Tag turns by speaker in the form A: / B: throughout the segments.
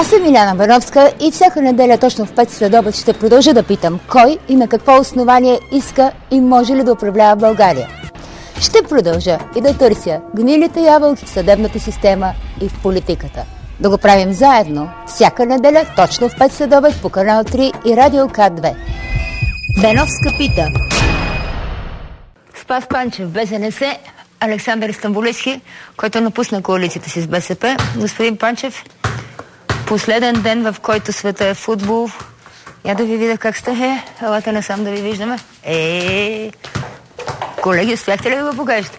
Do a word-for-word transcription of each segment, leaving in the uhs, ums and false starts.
A: Аз съм Иляна Бановска и всяка неделя точно в пет следобед ще продължа да питам кой и на какво основание иска и може ли да управлява България. Ще продължа и да търся гнилите ябълки в съдебната система и в политиката. Да го правим заедно всяка неделя точно в пет следобед по канал три и Радио К две. Беновска пита. Спас Панчев, БЗНС, Александър Стамболийски, който напусна коалицията си с БСП. Господин Панчев, последен ден, в който света е футбол. Я да ви видя как сте. Е, елате насам да ви виждаме. Е, колеги, успяхте ли да го покажете?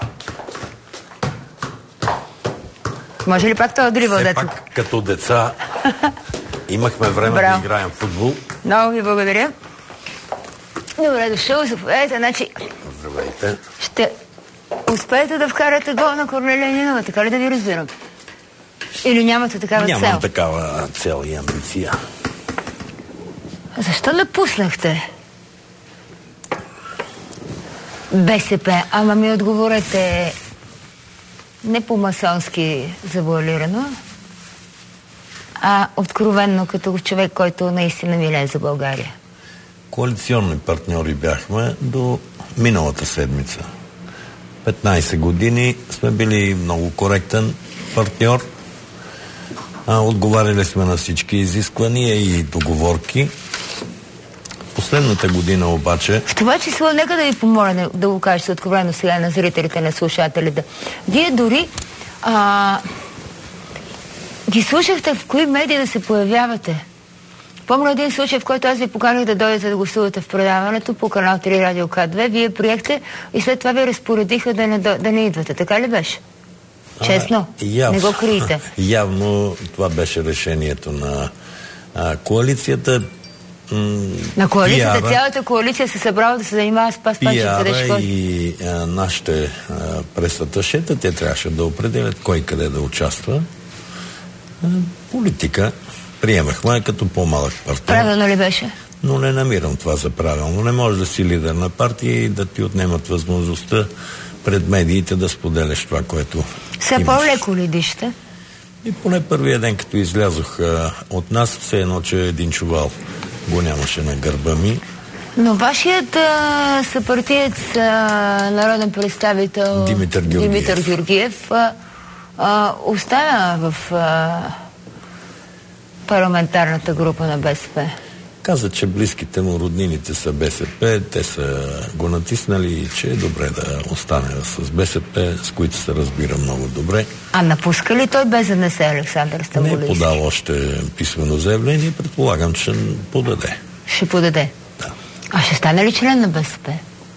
A: Може ли пак това дрибъл, дето?
B: Пак като деца имахме време да играем футбол.
A: Много ви благодаря. Добре дошъл, заповядайте. Значи,
B: здравейте.
A: Ще успеете да вкарате гол на Корнелия Нинова, така ли да ви разбирам? Или нямате такава
B: Нямам
A: цел?
B: Нямам такава цел и амбиция.
A: Защо напуснахте БСП? Ама ми отговорете не по-масонски завуалирано, а откровенно като човек, който наистина милее за България.
B: Коалиционни партньори бяхме до миналата седмица. петнайсет години сме били много коректен партньор. А, отговаряли сме на всички изисквания и договорки. Последната година обаче...
A: В това число, нека да ви помоля да, да го кажете откровено сега на зрителите, на слушателите. Вие дори а, ги слушахте в кои медии да се появявате. Помня един случай, в който аз ви поканих да дойдете да гостувате в предаването по канал три Радио К две. Вие приехте и след това ви разпоредиха да не, да не идвате. Така ли беше? Честно?
B: А, яв...
A: Не го криете.
B: Явно това беше решението на а, коалицията.
A: На коалицията, пиара, цялата коалиция се събрала да се занимава с Спас Панчев.
B: Пиара и а, нашите пресаташета, те трябваше да определят кой къде да участва. А, политика приемахме като по-малък партньор.
A: Правилно ли беше?
B: Но не намирам това за правилно. Не можеш да си лидер на партия и да ти отнемат възможността пред медиите да споделяш това, което
A: Все
B: имаш.
A: По-леко ли диште?
B: И поне първия ден, като излязох а, от нас, все едно, че един чувал го нямаше на гърба ми.
A: Но вашият а, съпартиец, а, народен представител
B: Димитър Георгиев,
A: Димитър Георгиев а, а, остана в а, парламентарната група на БСП.
B: Каза, че близките му роднините са БСП, те са го натиснали и че е добре да остане с БСП, с които се разбира много добре.
A: А напуска ли той БЗНС, Александър Стамболийски?
B: Не е подал още писмено заявление, предполагам, че подаде.
A: Ще подаде?
B: Да.
A: А ще стане ли член на БСП?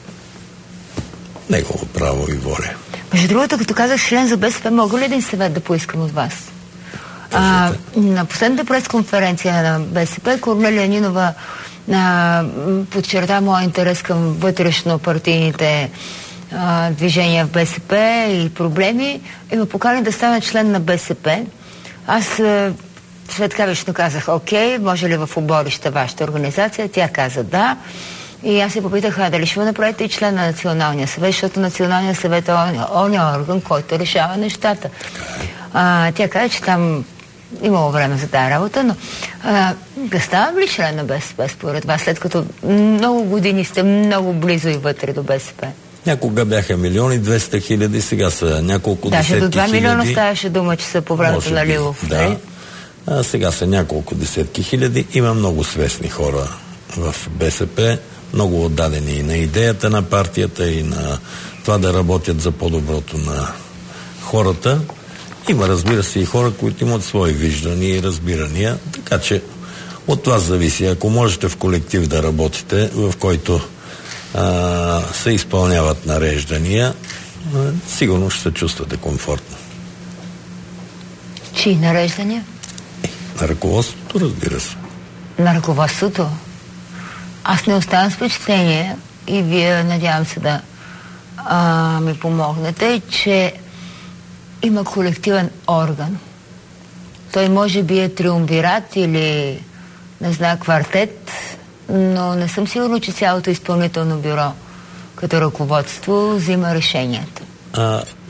B: Негово право и воля.
A: Между другото, като казах член за БСП, мога ли един съвет да поискам от вас? А, на последната пресконференция на БСП Корнелия Нинова а, подчерта моя интерес към вътрешно-партийните а, движения в БСП и проблеми и ме покани да стана член на БСП. Аз а, светкавично казах, окей, може ли в оборище вашата организация? Тя каза да. И аз се попитах, а дали ще ме направите и член на Националния съвет, защото Националния съвет е оня орган, който решава нещата. А, тя каза, че там имало време за тази работа, но а, да ставам ли член на БСП според вас, след като много години сте много близо и вътре до БСП?
B: Някога бяха милиони двеста хиляди, сега са няколко
A: Даже
B: десетки хиляди.
A: Даже до два милиона ставаше дума, че са по времето на Лилов.
B: Да. А сега са няколко десетки хиляди. Има много свестни хора в БСП, много отдадени и на идеята на партията и на това да работят за по-доброто на хората. Има, разбира се, и хора, които имат свои виждания и разбирания, така че от това зависи. Ако можете в колектив да работите, в който а, се изпълняват нареждания, а, сигурно ще се чувствате комфортно.
A: Чии нареждания?
B: Е, на ръководството, разбира се.
A: На ръководството? Аз не оставам с впечатление и вие, надявам се да а, ми помогнете, че има колективен орган. Той може би е триумвират или не знам, квартет, но не съм сигурна, че цялото изпълнително бюро като ръководство взима решенията.
B: А,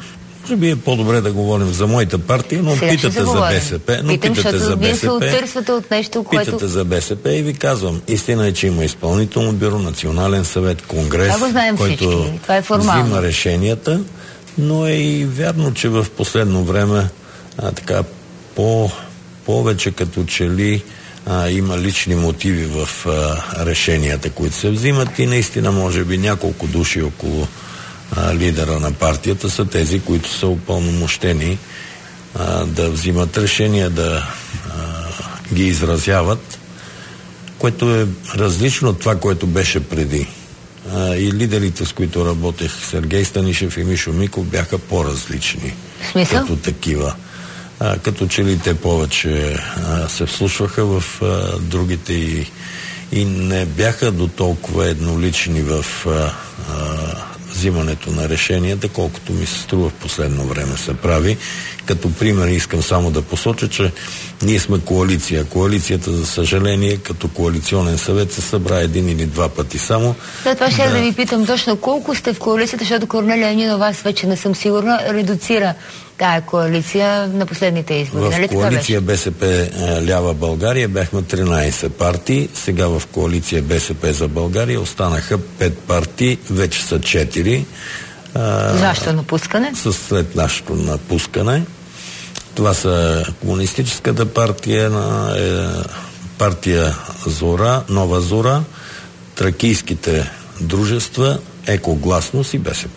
B: Може би е по-добре да говорим за моята партия, но
A: Сега
B: питате за БСП. Но
A: Питам,
B: питате за
A: вие
B: БСП.
A: се оттърсвате от нещо, което...
B: Питате за БСП и ви казвам, истина е, че има изпълнително бюро, национален съвет, конгрес, който
A: Това е формално.
B: взима решенията, но е и вярно, че в последно време а, така по, повече като че ли а, има лични мотиви в а, решенията, които се взимат и наистина може би няколко души около а, лидера на партията са тези, които са упълномощени а, да взимат решения, да а, ги изразяват, което е различно от това, което беше преди. А, и лидерите, с които работех, Сергей Станишев и Мишо Миков, бяха по-различни.
A: Смисъл?
B: Като такива. А, като че ли те повече а, се вслушваха в а, другите и, и не бяха до толкова еднолични в а, а, взимането на решенията, колкото ми се струва в последно време се прави. Като пример искам само да посоча, че ние сме коалиция. Коалицията, за съжаление, като коалиционен съвет се събра един или два пъти само.
A: Да, това ще
B: да...
A: да ви питам точно колко сте в коалицията, защото Корнелия Нинова, аз вече не съм сигурна, редуцира тая коалиция на последните избори.
B: В
A: нали
B: коалиция БСП Лява България бяхме тринайсет партии, сега в коалиция БСП за България останаха пет партии, вече са четири.
A: Защо напускане?
B: След нашето напускане. Това са Комунистическата партия, е, партия Зора, Нова Зора, Тракийските дружества, Екогласност и БСП.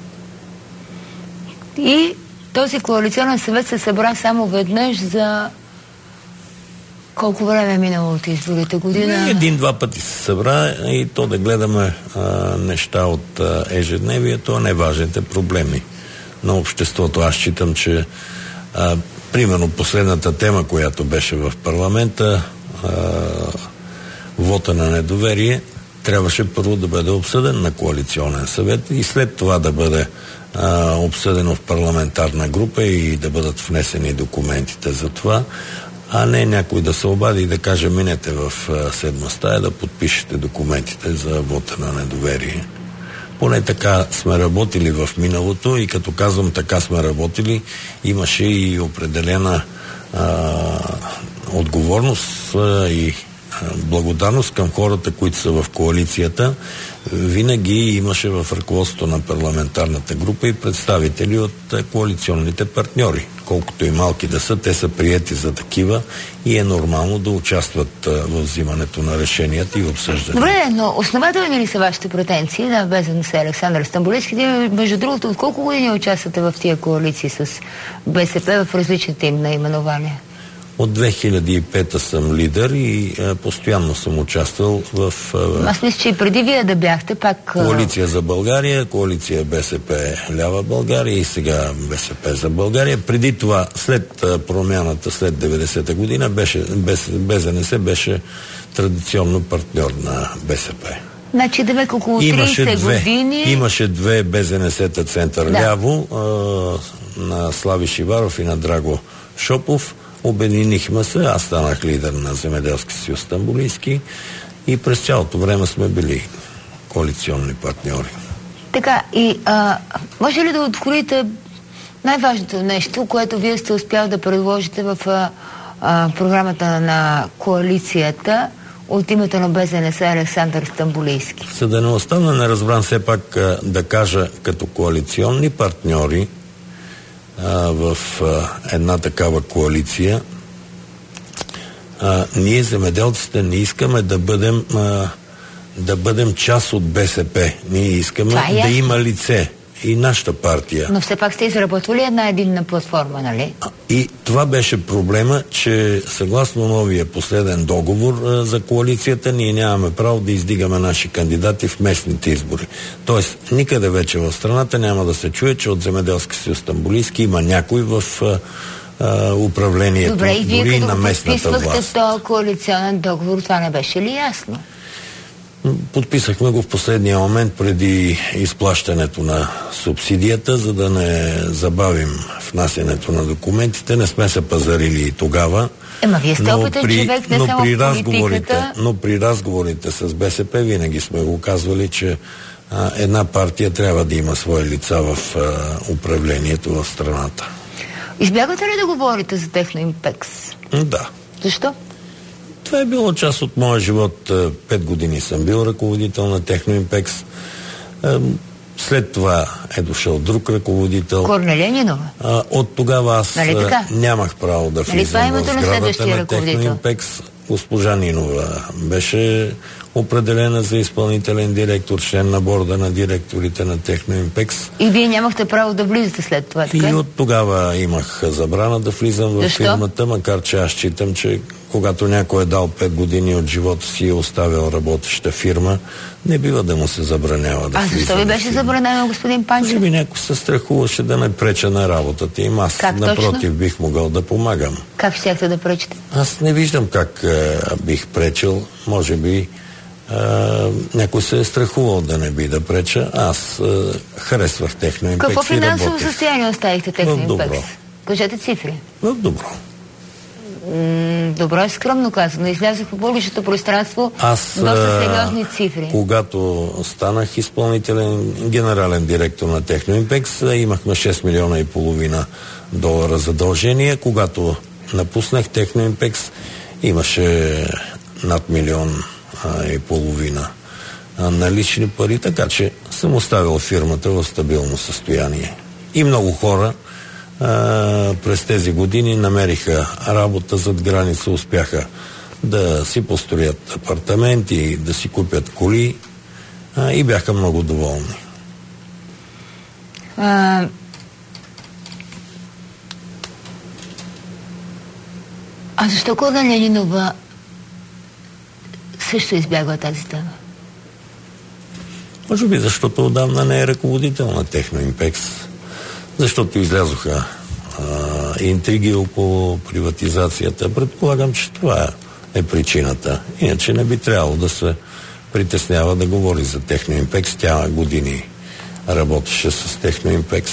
A: И този коалиционен съвет се събра само веднъж за колко време е минало от изборите? Година?
B: Един-два пъти се събра и то да гледаме а, неща от а, ежедневието, а не важните проблеми на обществото. Аз считам, че а, примерно последната тема, която беше в парламента, а, вота на недоверие, трябваше първо да бъде обсъден на коалиционен съвет и след това да бъде а, обсъдено в парламентарна група и да бъдат внесени документите за това, а не някой да се обади и да каже: минете в а, седма стая да подпишете документите за вота на недоверие. Поне така сме работили в миналото и като казвам така сме работили, имаше и определена а, отговорност а, и благодарност към хората, които са в коалицията. Винаги имаше в ръководството на парламентарната група и представители от коалиционните партньори. Колкото и малки да са, те са приети за такива и е нормално да участват в взимането на решенията и обсъждането.
A: Добре, но основателни ли са вашите претенции на БЗНС Александър Стамболийски? Между другото, от колко години участвате в тия коалиции с БСП в различните им наименования?
B: От две хиляди и пета съм лидер и а, постоянно съм участвал в... А,
A: Аз мисля, че и преди вие да бяхте пак...
B: Коалиция за България, коалиция БСП Лява България и сега БСП за България. Преди това, след а, промяната, след деветдесета година, беше, без, БЗНС беше традиционно партньор на БСП.
A: Значи, девек около трийсет години...
B: Имаше две БЗНС-та център да. ляво, а, на Слави Шиваров и на Драго Шопов. Обединихме се, аз станах лидер на Земеделски съюз Стамболийски и през цялото време сме били коалиционни партньори.
A: Така, и а, може ли да откроите най-важното нещо, което вие сте успяли да предложите в а, а, програмата на коалицията от името на БЗНС Александър Стамболийски?
B: За да не остана неразбран, все пак а, да кажа, като коалиционни партньори в а, една такава коалиция, а, ние земеделците не искаме да бъдем а, да бъдем част от БСП. Ние искаме е да има лице. И нашата партия.
A: Но все пак сте изработвали една единна платформа, нали?
B: И това беше проблема, че съгласно новия последен договор а, за коалицията, ние нямаме право да издигаме наши кандидати в местните избори. Тоест, никъде вече в страната няма да се чуе, че от Земеделски съюз Стамболийски има някой в а, а, управлението,
A: добре, и вие,
B: дори
A: като
B: на местната власт.
A: подписвахте този коалиционен договор, това не беше ли ясно?
B: Подписахме го в последния момент преди изплащането на субсидията, за да не забавим внасянето на документите. Не сме се пазарили и тогава.
A: Ема вие сте опитен човек, не само в политиката.
B: Но при разговорите с БСП винаги сме го казвали, че а, една партия трябва да има свои лица в а, управлението в страната.
A: Избягвате ли да говорите за Техноимпекс?
B: Да.
A: Защо?
B: Това е било част от моя живот. Пет години съм бил ръководител на Техноимпекс. След това е дошъл друг ръководител.
A: Корнелия Нинова.
B: От тогава аз
A: нали
B: нямах право да влизам в сградата на Техноимпекс. Госпожа Нинова беше определена за изпълнителен директор, член на борда на директорите на Техноимпекс.
A: И вие нямахте право да влизате след това, така?
B: И от тогава имах забрана да влизам в фирмата, макар че аз считам, че когато някой е дал пет години от живота си и е оставил работеща фирма, не бива да му се забранява да влиза.
A: А защо ви беше забранено, господин Панчев?
B: Може би някой се страхуваше да не преча на работата им. Аз,
A: как,
B: напротив,
A: точно?
B: бих могъл да помагам.
A: Как щяхте да пречите?
B: Аз не виждам как е, бих пречил. Може би е, някой се е страхувал да не би да преча. Аз е, харесвах Техноимпекс.
A: Какво финансово състояние оставихте Техноимпекс? Кажете цифри.
B: В добро.
A: Добро е скромно казано. Излязох в публичното пространство
B: Аз,
A: доста сериозни цифри.
B: Когато станах изпълнителен генерален директор на Техноимпекс, имахме шест милиона и половина долара задължения. Когато напуснах Техноимпекс, имаше над милион а, и половина а, налични пари, така че съм оставил фирмата в стабилно състояние. И много хора Uh, през тези години намериха работа зад граница, успяха да си построят апартаменти, да си купят коли uh, и бяха много доволни.
A: А, а защо Корнелия Нинова също избягва тази тема?
B: Може би защото отдавна не е ръководител на Техноимпекс. Защото излязоха а, интриги около приватизацията. Предполагам, че това е причината. Иначе не би трябвало да се притеснява да говори за Техноимпекс. Тя години работеше с Техноимпекс.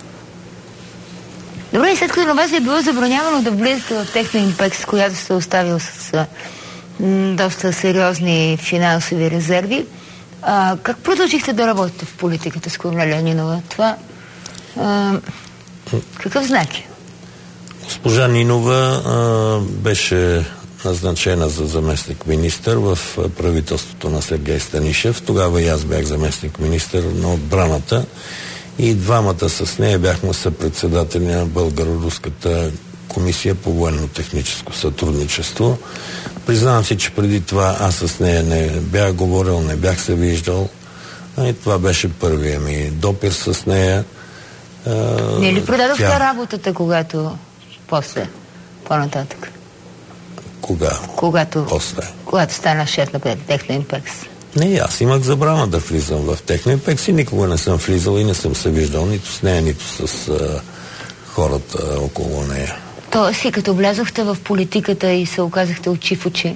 A: Добре, и след като на вас е било забранявано да влезете в Техноимпекс, която сте оставил с а, м, доста сериозни финансови резерви, а, как продължихте да работите в политиката с Корнелия Нинова? Това А, какъв знак е?
B: Госпожа Нинова а, беше назначена за заместник-министър в правителството на Сергей Станишев. Тогава и аз бях заместник-министър на отбраната и двамата с нея бяхме съпредседатели на Българо-руската комисия по военно-техническо сътрудничество. Признавам си, че преди това аз с нея не бях говорил, не бях се виждал. И това беше първия ми допир с нея. Uh,
A: не ли продадохте
B: тя...
A: работата, когато после, по-нататък?
B: Кога?
A: Когато,
B: после.
A: Когато стана шеф на Техноимпекс.
B: Не, аз имах забрана да влизам в Техноимпекс и никога не съм влизал и не съм се виждал нито с нея, нито с uh, хората около нея.
A: Тоест и като влязохте в политиката и се оказахте очи в очи?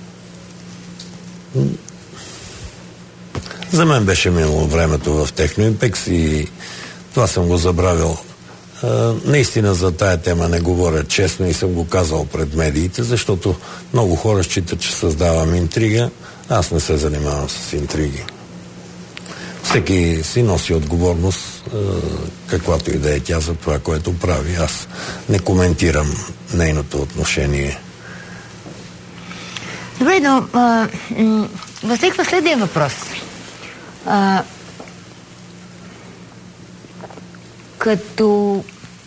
B: За мен беше минало времето в Техноимпекс и това съм го забравил. А, наистина за тая тема не говоря честно и съм го казал пред медиите, защото много хора считат, че създавам интрига. Аз не се занимавам с интриги. Всеки си носи отговорност, а, каквато и да е тя за това, което прави. Аз не коментирам нейното отношение.
A: Добре, но а, м- възниква следния въпрос. А, като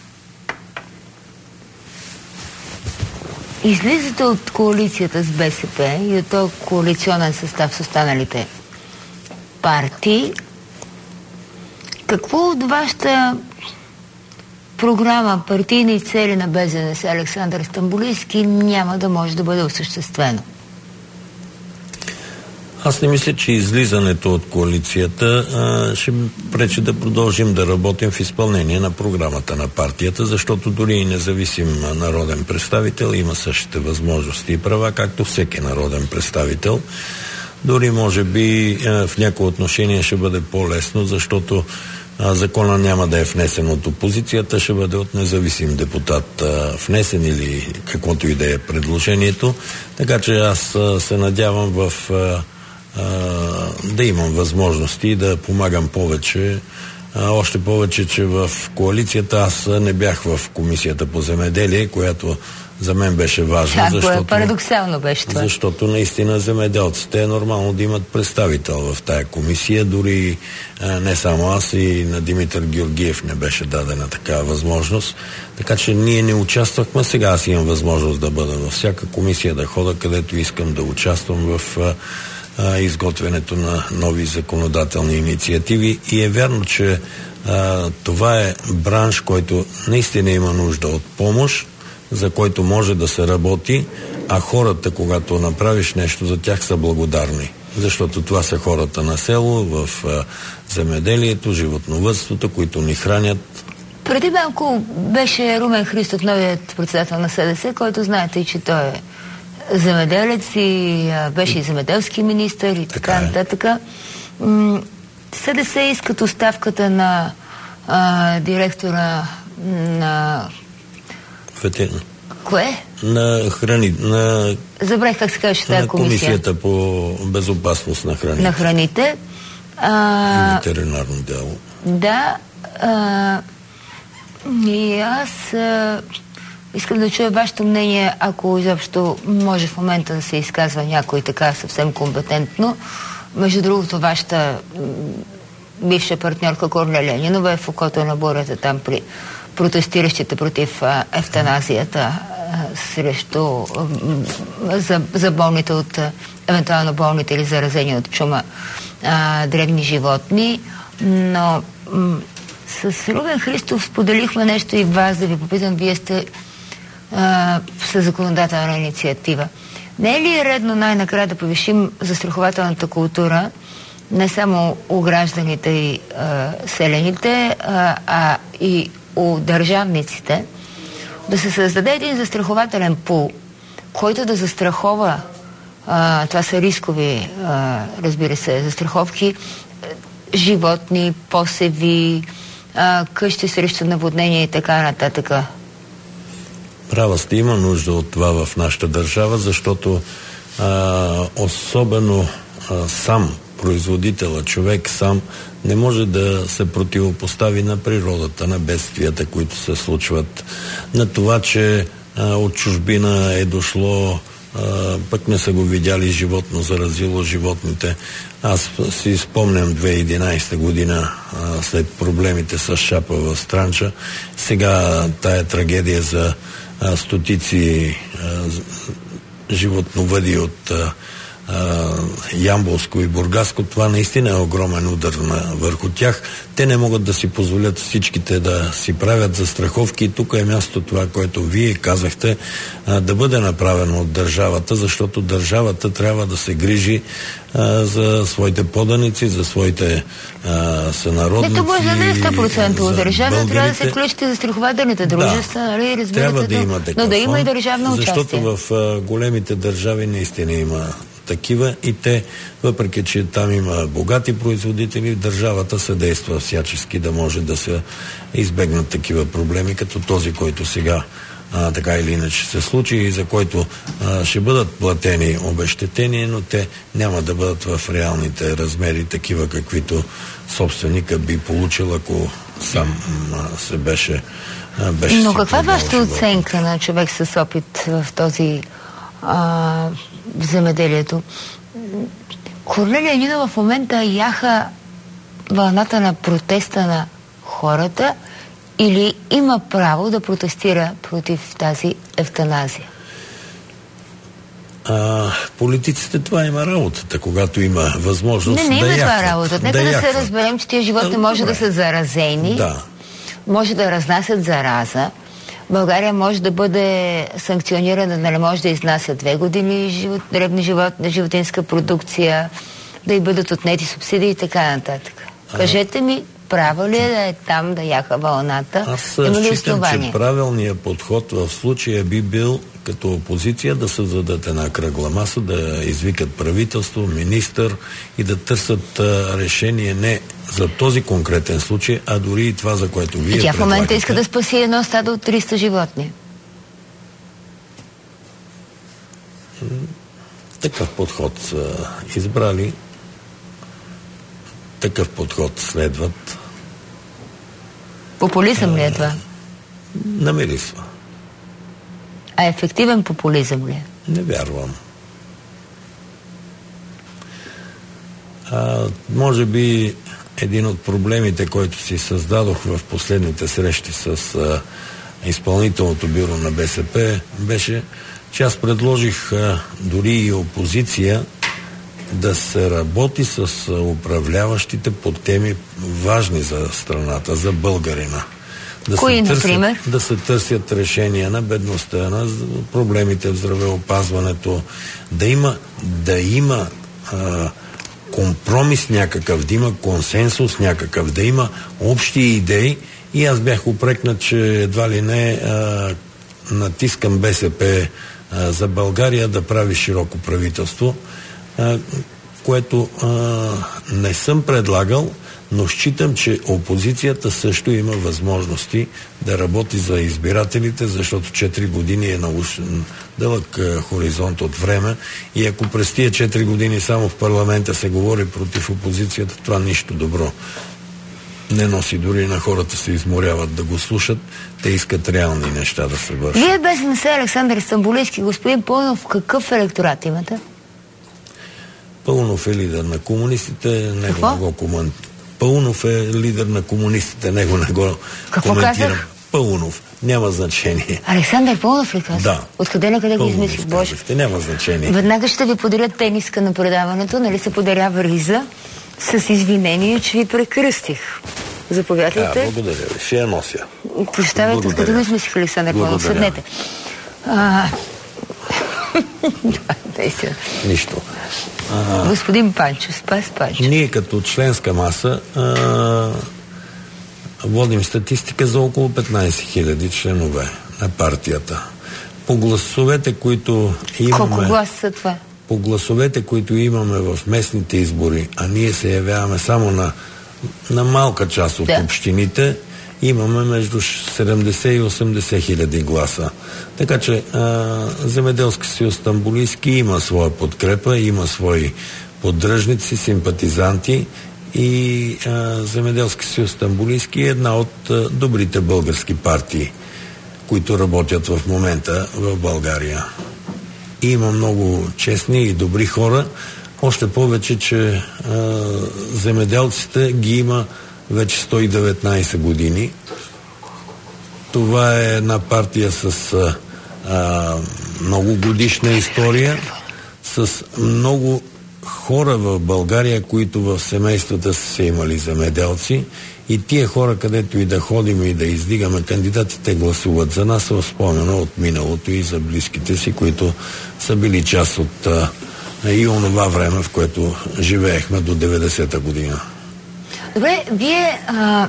A: излизате от коалицията с БСП и от този коалиционен състав с останалите партии, какво от вашата програма партийни цели на БЗНС Александър Стамболийски няма да може да бъде осъществено?
B: Аз не мисля, че излизането от коалицията а, ще пречи да продължим да работим в изпълнение на програмата на партията, защото дори и независим народен представител има същите възможности и права, както всеки народен представител. Дори може би а, в някои отношения ще бъде по-лесно, защото а, закона няма да е внесен от опозицията, ще бъде от независим депутат а, внесен или каквото и да е предложението. Така че аз а, се надявам в а, а, да имам възможности и да помагам повече. А, още повече, че в коалицията аз не бях в комисията по земеделие, която за мен беше важно.
A: Да,
B: защото,
A: парадоксално беше това.
B: Защото наистина земеделците е нормално да имат представител в тая комисия. Дори а, не само аз, и на Димитър Георгиев не беше дадена такава възможност. Така че ние не участвахме. Сега аз имам възможност да бъда във всяка комисия, да хода където искам, да участвам в а, а, изготвянето на нови законодателни инициативи. И е вярно, че а, това е бранш, който наистина има нужда от помощ, за който може да се работи, а хората, когато направиш нещо, за тях са благодарни. Защото това са хората на село, в а, земеделието, животновъдството, които ни хранят.
A: Преди малко беше Румен Христов, новият председател на СДС, който знаете, че той е земеделец и а, беше и земеделски министър и така, така нататък. М- СДС искат оставката на а, директора на...
B: Ветерина.
A: Кое?
B: На храни... На...
A: Забрах как се каже тази комисия.
B: Комисията по безопасност на храните.
A: На храните. А...
B: И ветеринарно дело.
A: Да. А... И аз а... искам да чуя вашето мнение, ако изобщо може в момента да се изказва някой така съвсем компетентно. Между другото, вашата бивша партньорка Корнелия Нинова е в окото на бурята там при протестиращите против а, евтаназията а, срещу а, за, за болните от а, евентуално болните или заразени от чума а, дребни животни. Но м- с Румен Христов споделихме нещо и вас да ви попитам, вие сте а, със законодателна инициатива. Не е ли редно най-накрая да повишим застрахователната култура не само у гражданите и а, селените, а, а и у държавниците, да се създаде един застрахователен пул, който да застрахова, а, това са рискови, а, разбира се, застраховки, животни, посеви, а, къщи срещу наводнение и така нататък.
B: Права сте, има нужда от това в нашата държава, защото а, особено а, сам производителя, човек сам не може да се противопостави на природата, на бедствията, които се случват, на това, че а, от чужбина е дошло, а, пък не са го видяли животно, заразило животните. Аз си спомням две хиляди и единадесета година, а, след проблемите с шапа в Странча, сега тая трагедия за а, стотици а, животновъди от а, Ямболско и Бургаско, това наистина е огромен удар на, върху тях. Те не могат да си позволят всичките да си правят застраховки и тук е място това, което вие казахте, а, да бъде направено от държавата, защото държавата трябва да се грижи а, за своите поданици, за своите а, сънародници.
A: Не, може да не е сто процента от държава, трябва да се включите застрахователните дружества,
B: да,
A: нали, разбирате,
B: трябва да има такъв,
A: но да има и държавно участие.
B: Защото в а, големите държави наистина има такива и те, въпреки че там има богати производители, държавата се действа всячески да може да се избегнат такива проблеми, като този, който сега а, така или иначе се случи и за който а, ще бъдат платени обезщетения, но те няма да бъдат в реалните размери, такива каквито собственика би получил, ако сам а, се беше, а, беше
A: Но каква е вашата
B: живота.
A: оценка на човек с опит в този а, в земеделието? Корнелия Нинова в момента яха вълната на протеста на хората или има право да протестира против тази евтаназия?
B: А, политиците това има работата, когато има възможност
A: не, не
B: да
A: има
B: яхват.
A: това работа. Нека да, да се разберем, че тия животни
B: а,
A: може
B: добре.
A: да са заразени,
B: да.
A: може да разнасят зараза. България може да бъде санкционирана, да не може да изнася две години живот, дребни живот, животинска продукция, да й бъдат отнети субсидии и така нататък. А... Кажете ми, право ли е да е там да яха вълната?
B: Аз
A: считам,
B: основание? че правилният подход в случая би бил като опозиция да създадат една кръгла маса, да извикат правителство, министър и да търсят а, решение не за този конкретен случай, а дори и това, за което вие
A: и тя в момента
B: предлагате.
A: иска да спаси едно стадо от триста животни.
B: Такъв подход са избрали. такъв подход следват.
A: Популизъм ли е това?
B: Намирисва.
A: А ефективен популизъм ли е?
B: Не вярвам. А, може би един от проблемите, който си създадох в последните срещи с а, изпълнителното бюро на БСП, беше, че аз предложих а, дори и опозиция да се работи с а, управляващите по теми важни за страната, за българина. Да
A: Кои,
B: се търсят,
A: например?
B: да се търсят решения на бедността, на проблемите в здравеопазването, да има, да има а, компромис някакъв, да има консенсус някакъв, да има общи идеи. И аз бях упрекнат, че едва ли не а, натискам БСП а, за България да прави широко правителство, а, което а, не съм предлагал, но считам, че опозицията също има възможности да работи за избирателите, защото четири години е научен дълъг е, хоризонт от време и ако през тия четири години само в парламента се говори против опозицията, това нищо добро не носи. Дори на хората се изморяват да го слушат. Те искат реални неща да се вършат.
A: Вие без не се Александър Стамболийски, господин Пълнов, какъв електорат имате?
B: Пълнов е лидер на комунистите, него не го коментирам. Пълнов е лидер на комунистите, него не го
A: Какво
B: коментирам.
A: казах?
B: Пълнов. Няма значение.
A: Александър Пълнов ли каза?
B: Да.
A: Откъде на къде го измислих, Боже?
B: Няма значение.
A: Веднага ще ви подарят тениска на предаването, нали се подарява риза, с извинение, че ви прекръстих. Заповядайте.
B: А, благодаря ви. Ще я нося.
A: Прощавайте, откъде го измислих, Александър Пълнов? Седнете. А...
B: Нищо.
A: А... Господин Панчо, Спас Панчо.
B: Ние като членска маса а... водим статистика за около петнайсет хиляди членове на партията. По гласовете, които имаме...
A: Колко гласа са това?
B: По гласовете, които имаме в местните избори, а ние се явяваме само на, на малка част от да. общините, имаме между седемдесет и осемдесет хиляди гласа. Така че а, Земеделски съюз Стамболийски има своя подкрепа, има свои поддръжници, симпатизанти и а, Земеделски съюз Стамболийски е една от а, добрите български партии, които работят в момента в България. И има много честни и добри хора, още повече, че а, земеделците ги има вече сто и деветнайсет години. Това е една партия с а, а, много годишна история, с много хора в България, които в семействата са имали земеделци и тия хора, където и да ходим и да издигаме кандидатите, гласуват за нас в спомена от миналото и за близките си, които са били част от а, и онова време, в което живеехме до деветдесета година.
A: Добре, вие а,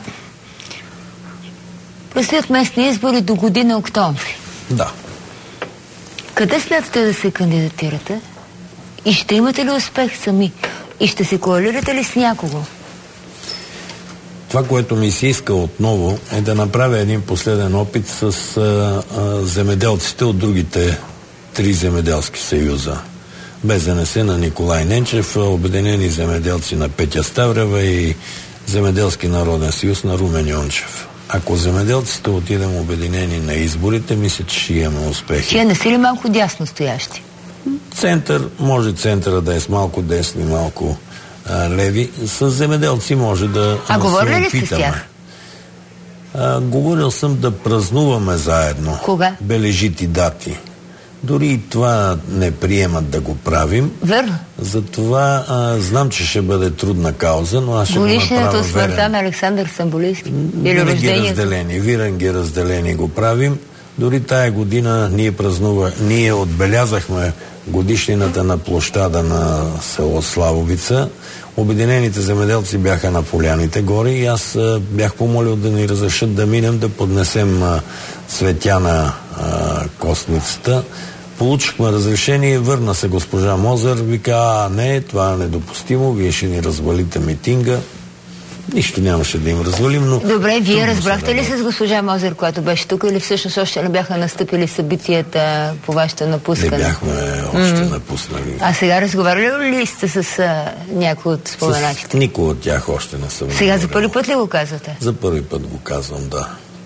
A: предстоят местни избори до година октомври.
B: Да.
A: Къде смятате да се кандидатирате? И ще имате ли успех сами? И ще се коалирате ли с някого?
B: Това, което ми се иска отново, е да направя един последен опит с а, а, земеделците от другите три земеделски съюза. БЗНС на Николай Ненчев, Обединени земеделци на Петя Ставрева и Земеделски народен съюз на Румен Йончев. Ако земеделците отидем обединени на изборите, мисля, че ще имаме успехи.
A: Тия не си ли малко дясно стоящи?
B: Център, може центъра да е с малко десни, малко а, леви. С земеделци може да
A: А
B: да
A: говорили ли сте с тях?
B: А, говорил съм да празнуваме заедно.
A: Кога?
B: Бележити дати. Дори и това не приемат да го правим.
A: Верно.
B: Затова а, знам, че ще бъде трудна кауза, но аз ще го направя верен.
A: Годишнината от смъртта на Александър Стамболийски. Или рождението?
B: разделени, винаги разделени го правим. Дори тая година ние празнува, ние отбелязахме годишнината на площада на село Славовица. Обединените земеделци бяха на Поляните гори и аз а, бях помолил да ни разрешат да минем да поднесем а, цветя на а, костницата. Получихме разрешение, върна се госпожа Мозър, вика, а не, това е недопустимо, вие ще ни развалите митинга. нищо нямаше да им развалим, но...
A: Добре, вие разбрахте ли се с госпожа Мозер, която беше тук, или всъщност още не бяха настъпили събитията по вашето напускане?
B: Не бяхме още mm-hmm. напуснали.
A: А сега разговаряли ли сте с а, някой от споменатите?
B: С никой от тях още не съм.
A: Сега за първи път ли го казвате?
B: За първи път го казвам, да.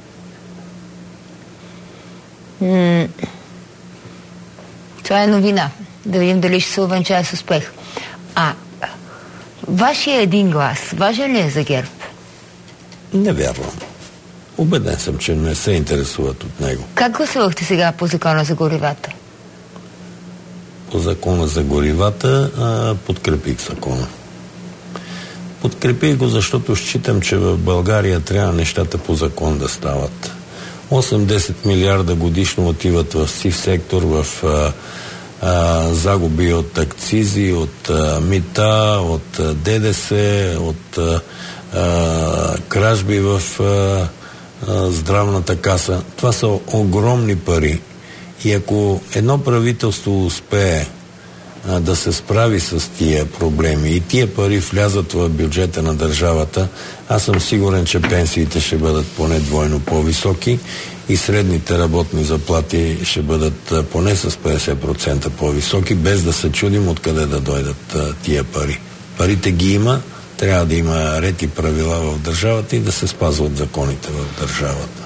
A: М- Това е новина. Да видим дали ще се увенчае с успех. А вашия един глас важен ли е за ГЕРБ?
B: Не вярвам. Убеден съм, че не се интересуват от него.
A: Как гласувахте сега по закона за горивата?
B: По закона за горивата а, подкрепих закона. Подкрепих го, защото считам, че в България трябва нещата по закон да стават. осем-десет милиарда годишно отиват в сив сектор, в а, а, загуби от акцизи, от а, мита, от а, ДДС, от а, а, кражби в а, а, здравната каса. Това са огромни пари. И ако едно правителство успее а, да се справи с тия проблеми и тия пари влязат в бюджета на държавата, аз съм сигурен, че пенсиите ще бъдат поне двойно по-високи и средните работни заплати ще бъдат а, поне с петдесет процента по-високи, без да се чудим откъде да дойдат а, тия пари. Парите ги има, трябва да има ред и правила в държавата и да се спазват законите в държавата.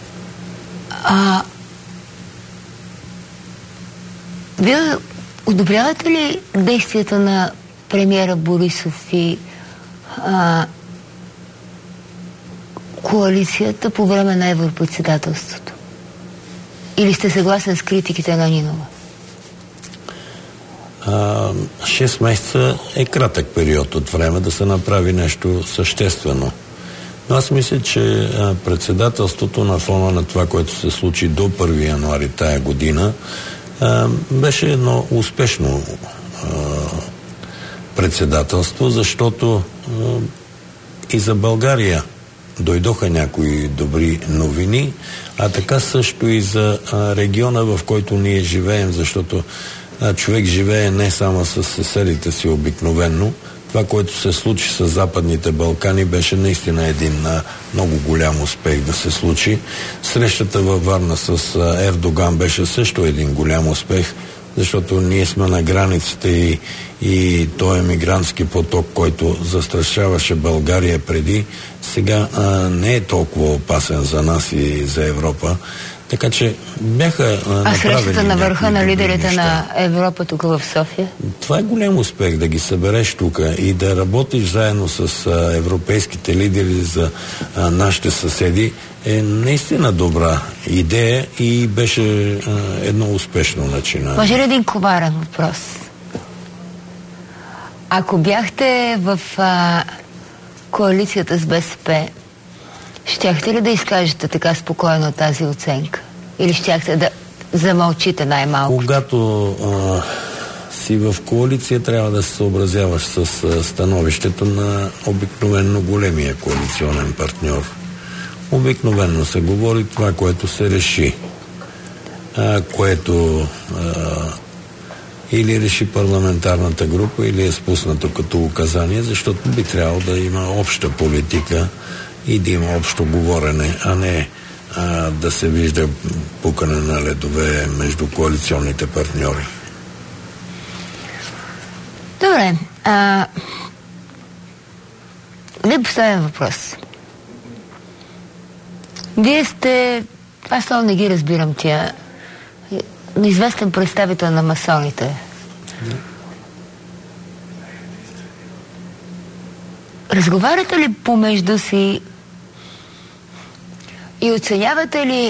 A: А Вие одобрявате ли действията на премиера Борисов и а, коалицията по време на европредседателството? Или сте съгласен с критиките на Нинова?
B: А, шест месеца е кратък период от време да се направи нещо съществено. Но аз мисля, че а, председателството на фона на това, което се случи до първи януари тая година, а, беше едно успешно а, председателство, защото а, и за България дойдоха някои добри новини, а така също и за а, региона, в който ние живеем, защото а, човек живее не само с съседите си обикновенно. Това, което се случи с Западните Балкани, беше наистина един а, много голям успех да се случи. Срещата във Варна с а, Ердоган беше също един голям успех, защото ние сме на границата и, и този емигрантски поток, който застрашаваше България преди, сега а, не е толкова опасен за нас и за Европа. Така че бяха а, направени...
A: А срещата на върха на лидерите на Европа тук в София?
B: Това е голям успех да ги събереш тук и да работиш заедно с а, европейските лидери за а, нашите съседи е наистина добра идея и беше а, едно успешно начинание.
A: Може ли един коварен въпрос? Ако бяхте в а, коалицията с БСП, щяхте ли да изкажете така спокойно тази оценка? Или щяхте да замълчите най-малко?
B: Когато а, си в коалиция, трябва да се съобразяваш с а, становището на обикновено големия коалиционен партньор. Обикновено се говори това, което се реши. А, което а, или реши парламентарната група, или е спуснато като указание, защото би трябвало да има обща политика и да има общо говорене, а не а, да се вижда пукане на ледове между коалиционните партньори.
A: Добре. А... Ви поставям въпрос. Вие сте... Аз това не ги разбирам тия... Неизвестен представител на масоните. Разговаряте ли помежду си и оценявате ли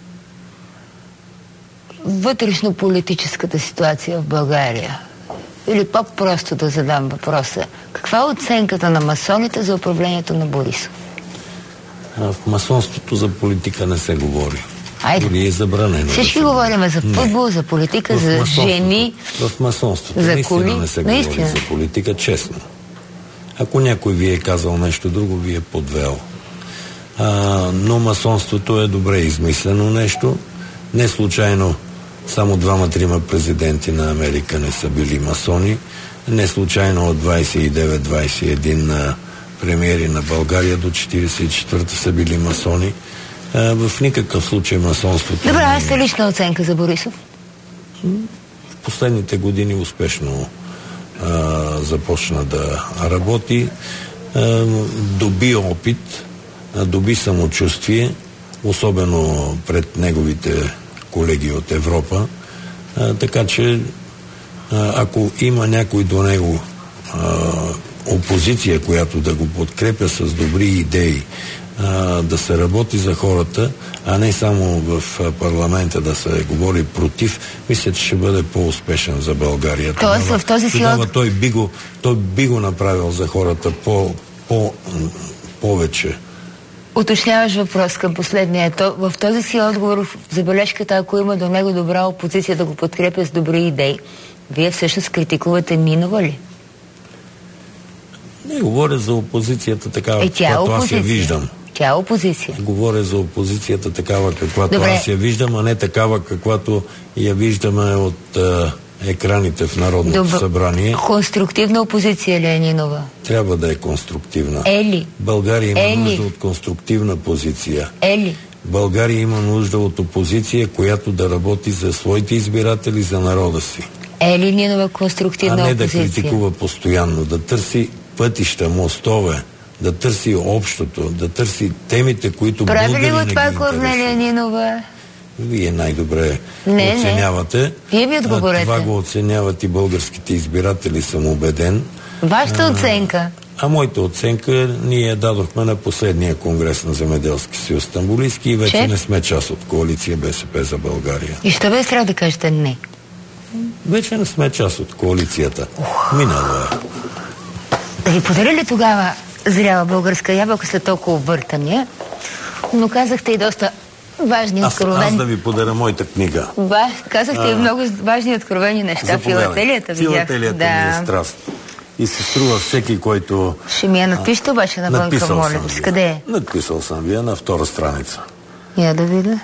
A: вътрешно-политическата ситуация в България? Или по-просто да задам въпроса. Каква е оценката на масоните за управлението на Борисов?
B: В масонството за политика не се говори.
A: Айде.
B: Или е забранено.
A: Всички
B: да
A: говорим за футбол, не. За политика, в за жени.
B: В масонството
A: за
B: наистина
A: коли.
B: не се
A: наистина.
B: говори за политика, честно. Ако някой ви е казал нещо друго, ви е подвел. А, но масонството е добре измислено нещо. Не случайно само двама-трима президенти на Америка не са били масони. Не случайно от двайсет и девет двайсет и един на премиери на България до четиридесет и четвърта са били масони. А, в никакъв случай масонството...
A: Добре, аз сте лична оценка за Борисов?
B: В последните години успешно а, започна да работи. А, доби опит, а, доби самочувствие, особено пред неговите колеги от Европа. А, така че а, ако има някой до него а, опозиция, която да го подкрепя с добри идеи, а, да се работи за хората, а не само в парламента да се говори против, мисля, че ще бъде по-успешен за България.
A: Тоест в този си
B: от... той, би го, той би го направил за хората по, по, повече.
A: Уточняваш въпрос към последния. То, в този си отговор, в забележката, ако има до него добра опозиция да го подкрепя с добри идеи, вие всъщност критикувате Нинова ли?
B: Не говоря за опозицията такава,
A: е,
B: каквато аз я виждам.
A: Тя е опозиция.
B: Говоря за опозицията такава, каквато
A: Добре.
B: аз я виждам, а не такава, каквато я виждаме от а, екраните в Народното
A: Добре.
B: събрание.
A: Конструктивна опозиция ли е Нинова?
B: Трябва да е конструктивна.
A: Ели.
B: България има
A: Ели.
B: нужда от конструктивна позиция.
A: Ели.
B: България има нужда от опозиция, която да работи за своите избиратели, за народа си.
A: Ели Нинова конструктивна
B: а не
A: опозиция?
B: да критикува постоянно, да търси пътища, мостове, да търси общото, да търси темите, които
A: прави
B: българи
A: ли го
B: не
A: това
B: ги
A: Корнелия Нинова?
B: Вие най-добре
A: не,
B: оценявате.
A: Не. Вие ми отговорете.
B: Това го оценяват и българските избиратели, съм убеден.
A: Вашата а, оценка?
B: А моята оценка ние я дадохме на последния конгрес на Земеделски съюз Стамбулийски и вече Че? не сме част от коалиция БСП за България.
A: И що бе трябва да кажете не?
B: Вече не сме част от коалицията. Минало е.
A: Да ви подаря ли тогава зряла българска ябълка след толкова въртания? Но казахте и доста важни
B: аз,
A: откровени...
B: Аз да ви подаря моята книга.
A: Ба, казахте а, и много важни откровени неща. Филателията видях.
B: Филателията да. ми е страст. И се струва всеки, който...
A: Ще ми я надпишете обаче навънка, моля. С къде е?
B: Надписал съм вие на втора страница.
A: Я да видя.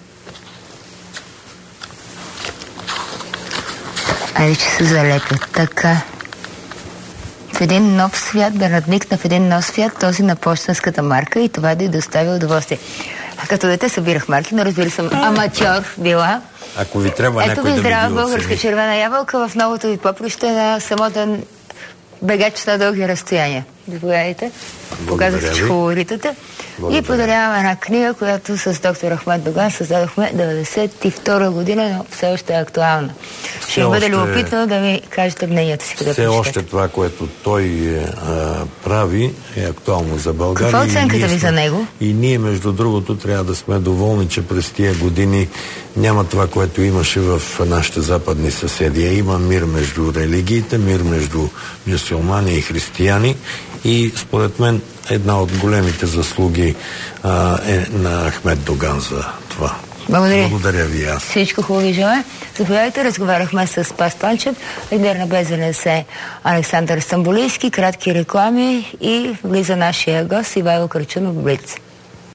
A: Айде, че се залепят. Така. В един нов свят, да надникна в един нов свят, този на почтенската марка и това да й доставя удоволствие. А като дете събирах марки, но разбира съм аматьор била.
B: Ако ви трябва
A: Ето
B: някой
A: ви
B: да
A: здрава
B: ви
A: българска червена ябълка в новото ви поприще на самотен бегач на дълги разстояния. Заповядайте. Показах си хубаво ритата. И подарявам една книга, която с доктор Ахмед Доган създадохме деветдесет и втора година, но все още е актуална. Все Ще бъде любопитно да ми кажете мнението си.
B: Все още това, което той а, прави, е актуално за България.
A: Каква оценката ви за него?
B: И ние, между другото, трябва да сме доволни, че през тия години няма това, което имаше в нашите западни съседи. Има мир между религиите, мир между мюсюлмани и християни. И според мен една от големите заслуги а, е на Ахмед Доган за това.
A: Благодаря.
B: Благодаря ви аз.
A: Всичко хубаво ви желая. Заповядайте, разговаряхме с Спас Панчев, лидер на БЗНС Александър Стамбулийски, кратки реклами и влиза нашия гост Ивайло Крачунов в Блиц.